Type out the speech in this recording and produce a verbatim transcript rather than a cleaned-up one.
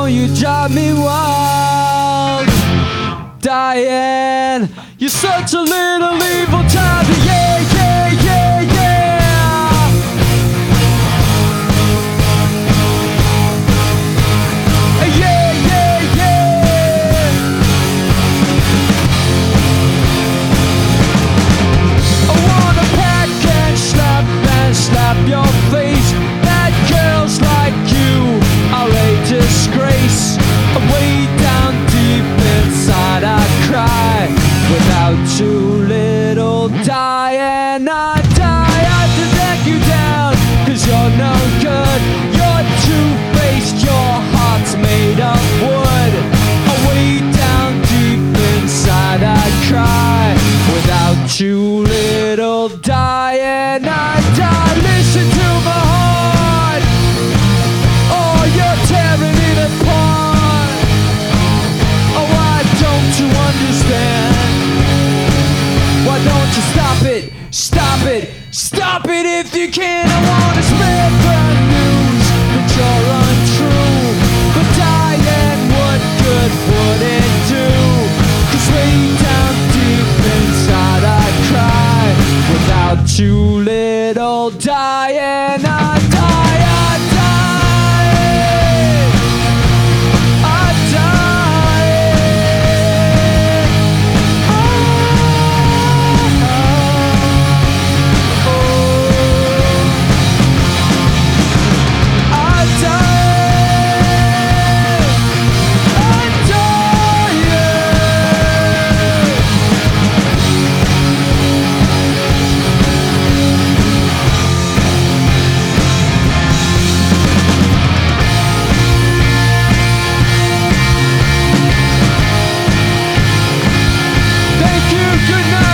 you drive me wild. Diane, you're such a little evil child. Yeah, yeah, yeah, yeah. Yeah, yeah, yeah. I wanna pack and slap and slap your face. Bad girls like you are a disgrace. Way down deep inside I cry. Without you, little Diane, I die. I have to take you down, cause you're no good. You're two-faced, your heart's made of wood. Way down deep inside I cry. Without you, little Diane, I die. Listen to my heart. Oh, you're tearing it apart. Oh, why don't you understand? Why don't you stop it? Stop it! Stop it if you can! I wanna spread the news that you're untrue. But Diane, what good would it do? Cause way down deep inside I cry. Without you, little Diane, I die, I die. I die. I die. I die, yeah. Thank you, good night.